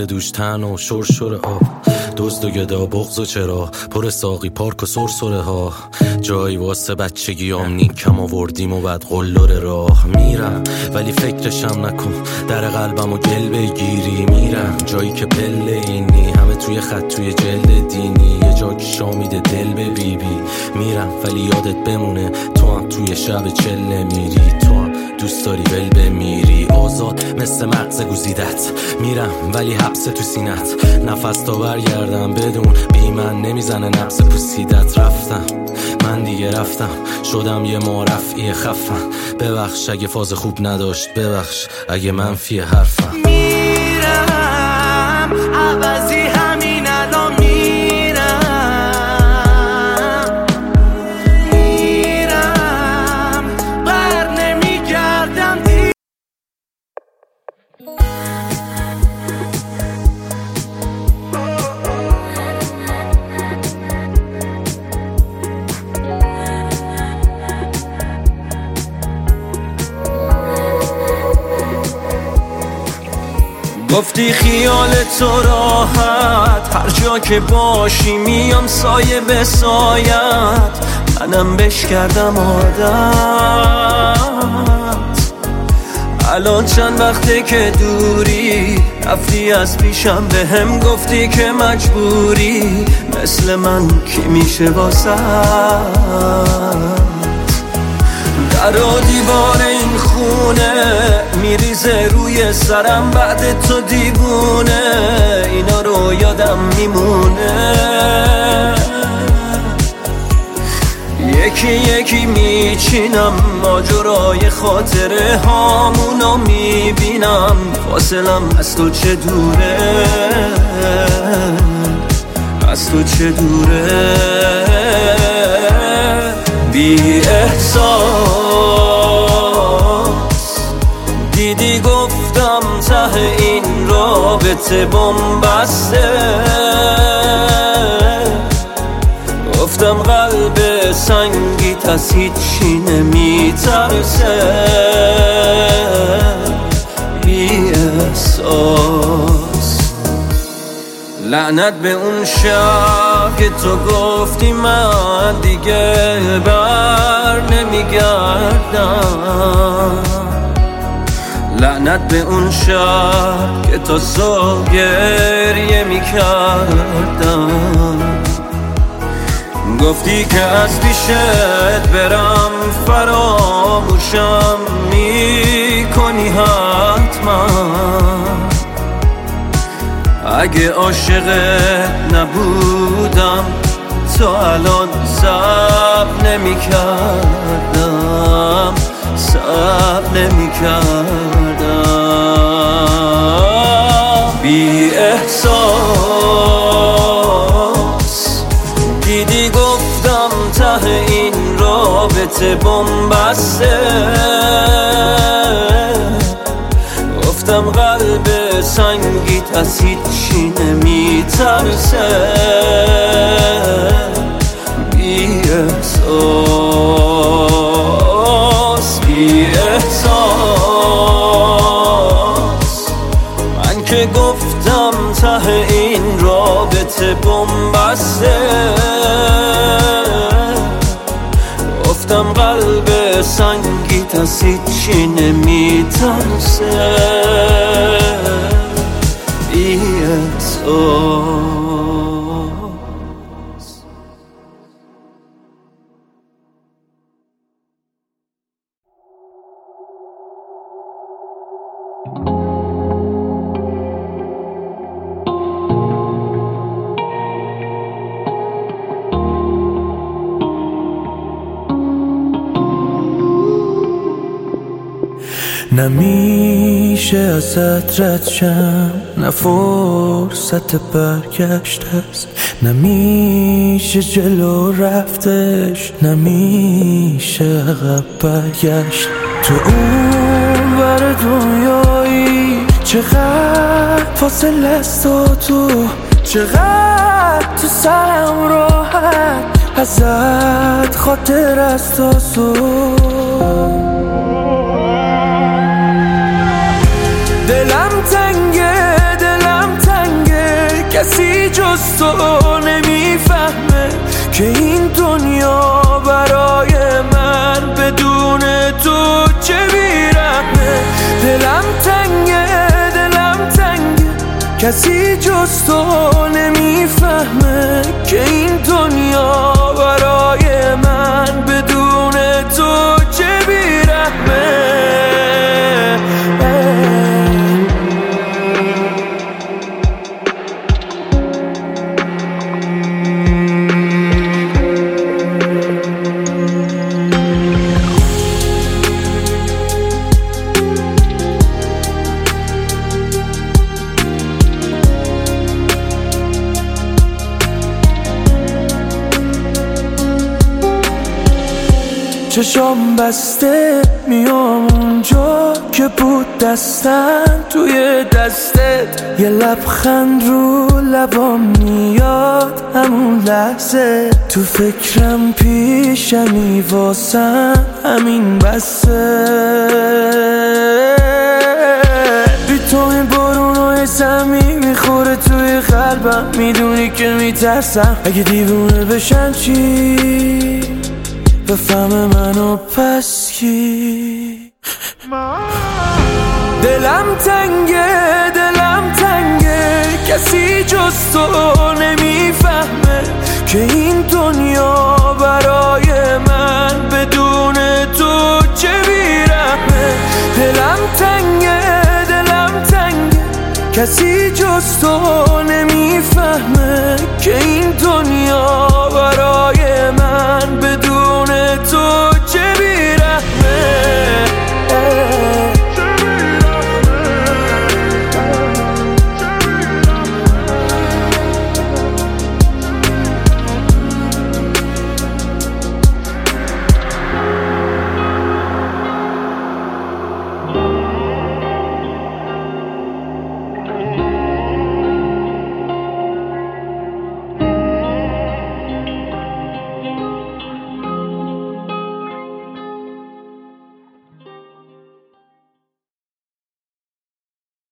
دوش تن و شرشره ها، دزد و گدا بغض و چرا پر ساقی پارک و سرسره ها. جایی واسه بچگیام نیکم آوردیم و بعد قلدر راه میرم، ولی فکرشم نکن در قلبم و گل بگیری. میرم جایی که پله اینی همه توی خط توی جلد دینی، یه جا که شامیده دل به بی بی. میرم ولی یادت بمونه تو هم توی شب چله میری، تو هم دوست داری ول بمیری. آزاد مثل مغز گزیدت میرم ولی حبس تو سینت، نفس تا برگردم بدون بی من نمیزنه نفس پوسیدت. رفتم من دیگه رفتم، شدم یه معرفی خفم. ببخش اگه فاز خوب نداشت، ببخش اگه منفی حرفم. میرم عوضی همین الان میرم بر نمیگردم. گفتی خیال تو راحت، هر جا که باشی میام سایه به سایت. منم بش کردم عادت، الان چند وقته که دوری، رفتی از پیشم به هم گفتی که مجبوری. مثل من کی میشه واسه در و دیوار این خونه میریزه روی سرم بعد تو دیوونه. اینا رو یادم میمونه، یکی یکی میچینم ماجرای خاطره هامونو میبینم. فاصلم از تو چه دوره، از تو چه دوره. بی احساس دیدی گفتم ته این رابطه بن‌بسته، گفتم قلب سنگیت از هیچی نمیترسه. بی احساس لعنت به اون شب که تو گفتی من دیگه بر نمیگردم. لعنت به اون شب که تا صبح گریه میکردم. گفتی که از پیشت برم فراموشم میکنی حتما. اگه عاشقت نبودم تا الان صبر نمی‌کردم، صبر نمی‌کردم. بی احساس دیدی گفتم ته این رابطه بن‌بسته، گفتم قلب سنگیت از هیچی نمیترسه. بی احساس بی احساس من که گفتم ته این رابطه بن‌بسته، گفتم قلب سنگیت از هیچی نمیترسه. بی احساس نمیشه ازت رد شم، نه فرصت برگشت است، نمیشه جلو رفتش، نمیشه عقب برگشت. تو اون ور دنیایی چقدر فاصله است و تو چقدر تو سرم راحت، ازت خاطر است و دلم تنگه جز تو نمیفهمه که این دنیا برای من بدون تو چه بیرحمه. دلم تنگه کسی جز تو نمیفهمه که این دنیا برای من بدون تو چه بیرحمه. چشام بسته میام اونجا که بود دستم توی دستت، یه لبخند رو لبام میاد همون لحظه، تو فکرم پیشمی واسم همین بسه. بی تو این بارونای زمین میخوره توی قلبم، میدونی که میترسم اگه دیوونه بشم چی بفهم منو پس کی. دلم تنگه کسی جز تو نمیفهمه که این دنیا برای من بدون تو چه بیرحمه. دلم تنگه کسی جز تو نمیفهمه که این دنیا برای